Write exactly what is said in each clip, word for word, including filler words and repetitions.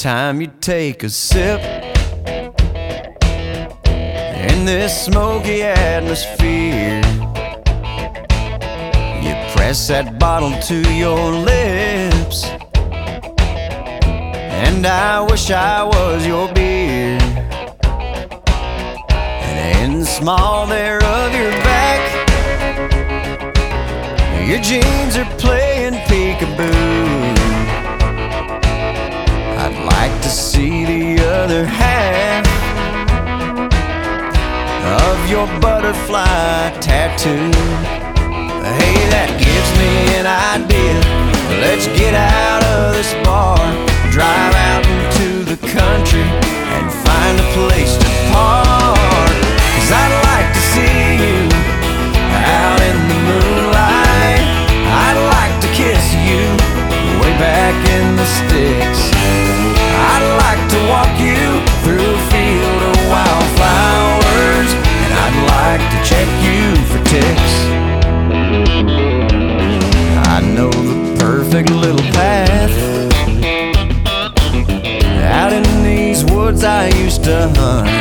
time you take a sip in this smoky atmosphere, you press that bottle to your lips, and I wish I was your beer. And in the small there of your back, your jeans are playing peekaboo. I'd like to see the other half of your butterfly tattoo. Hey, that gives me an idea. Let's get out of this bar, drive out into the country and find a place to park. 'Cause I'd like to see you out in the moonlight. I'd like to kiss you way back in the sticks. I'd like to walk you through a field of wildflowers, and I'd like to check you for ticks. I know the perfect little path out in these woods I used to hunt.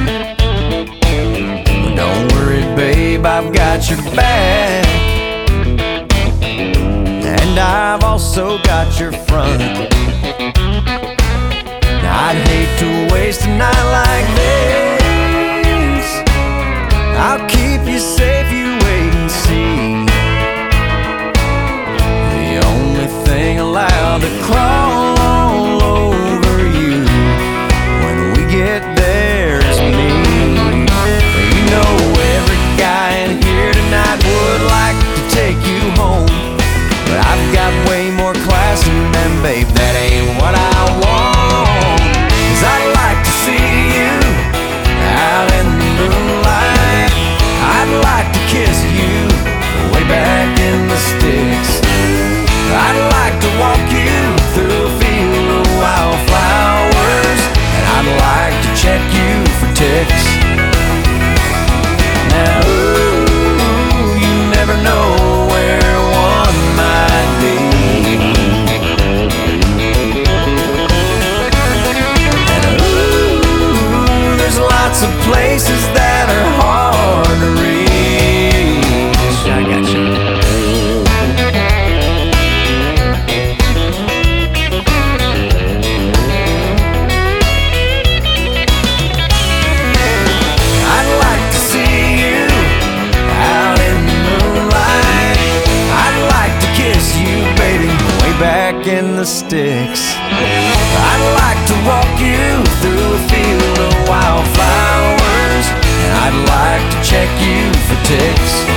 But don't worry, babe, I've got your back, and I've also got your front. I'd hate to waste a night like this. I'll keep you safe, you wait and see. The only thing allowed to crawl all over you when we get there is me. You know every guy in here tonight would like to take you home, but I've got way more class than them, babe, that ain't what I want. I'd like to see you out in the moonlight. I'd like to kiss you way back in the sticks. I'd like to walk you through a field of wildflowers, and I'd like to check you for ticks. Now, ooh, you never know where one might be. Lots of places that are hard to reach. I got you. I'd like to see you out in the moonlight. I'd like to kiss you, baby, way back in the sticks. I'd like to walk you through a field of wildflowers, and I'd like to check you for ticks.